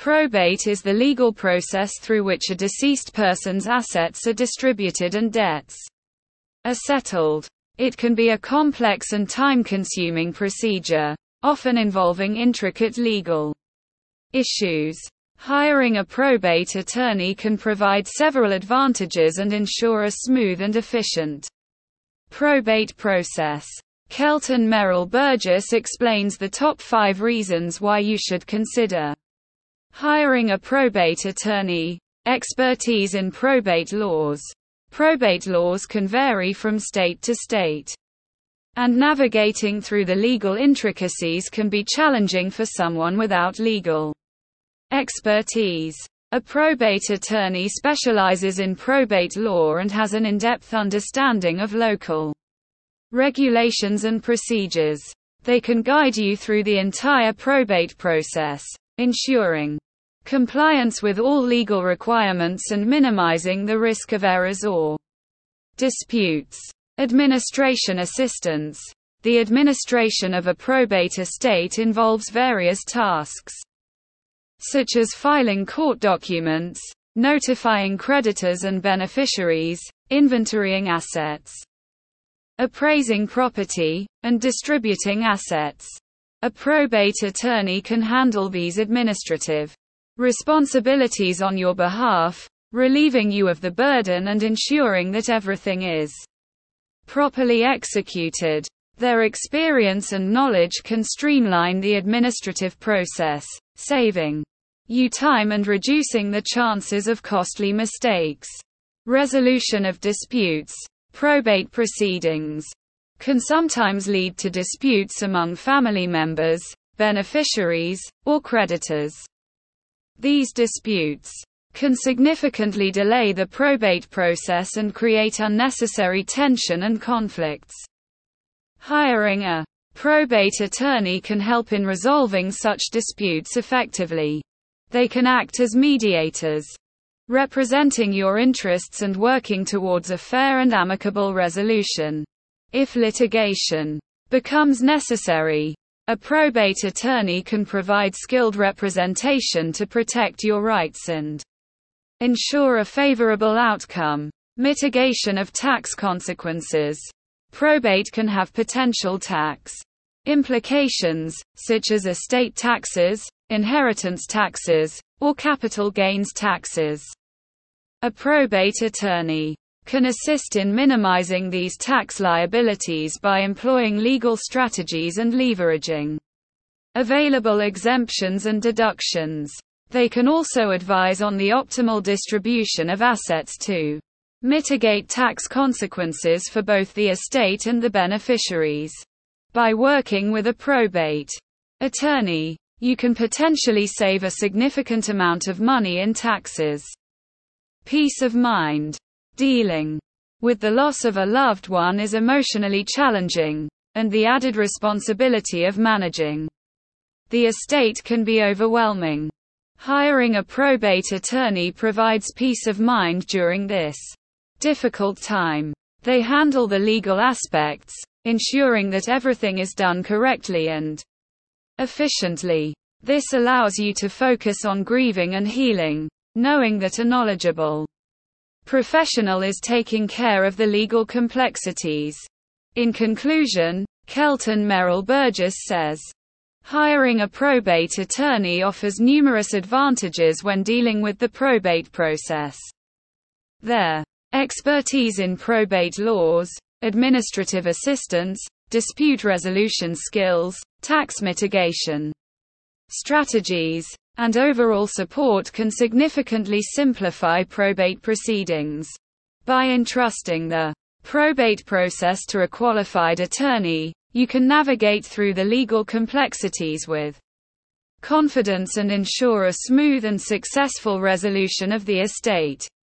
Probate is the legal process through which a deceased person's assets are distributed and debts are settled. It can be a complex and time-consuming procedure, often involving intricate legal issues. Hiring a probate attorney can provide several advantages and ensure a smooth and efficient probate process. Kelton Merrill Burgess explains the top 5 reasons why you should consider hiring a probate attorney. Expertise in probate laws. Probate laws can vary from state to state, and navigating through the legal intricacies can be challenging for someone without legal expertise. A probate attorney specializes in probate law and has an in-depth understanding of local regulations and procedures. They can guide you through the entire probate process, ensuring compliance with all legal requirements and minimizing the risk of errors or disputes. Administration assistance. The administration of a probate estate involves various tasks, such as filing court documents, notifying creditors and beneficiaries, inventorying assets, appraising property, and distributing assets. A probate attorney can handle these administrative responsibilities on your behalf, relieving you of the burden and ensuring that everything is properly executed. Their experience and knowledge can streamline the administrative process, saving you time and reducing the chances of costly mistakes. Resolution of disputes. Probate proceedings can sometimes lead to disputes among family members, beneficiaries, or creditors. These disputes can significantly delay the probate process and create unnecessary tension and conflicts. Hiring a probate attorney can help in resolving such disputes effectively. They can act as mediators, representing your interests and working towards a fair and amicable resolution. If litigation becomes necessary, a probate attorney can provide skilled representation to protect your rights and ensure a favorable outcome. Mitigation of tax consequences. Probate can have potential tax implications, such as estate taxes, inheritance taxes, or capital gains taxes. A probate attorney can assist in minimizing these tax liabilities by employing legal strategies and leveraging available exemptions and deductions. They can also advise on the optimal distribution of assets to mitigate tax consequences for both the estate and the beneficiaries. By working with a probate attorney, you can potentially save a significant amount of money in taxes. Peace of mind. Dealing with the loss of a loved one is emotionally challenging, and the added responsibility of managing the estate can be overwhelming. Hiring a probate attorney provides peace of mind during this difficult time. They handle the legal aspects, ensuring that everything is done correctly and efficiently. This allows you to focus on grieving and healing, knowing that a knowledgeable professional is taking care of the legal complexities. In conclusion, Kelton Merrill Burgess says, hiring a probate attorney offers numerous advantages when dealing with the probate process. Their expertise in probate laws, administrative assistance, dispute resolution skills, tax mitigation strategies, and overall support can significantly simplify probate proceedings. By entrusting the probate process to a qualified attorney, you can navigate through the legal complexities with confidence and ensure a smooth and successful resolution of the estate.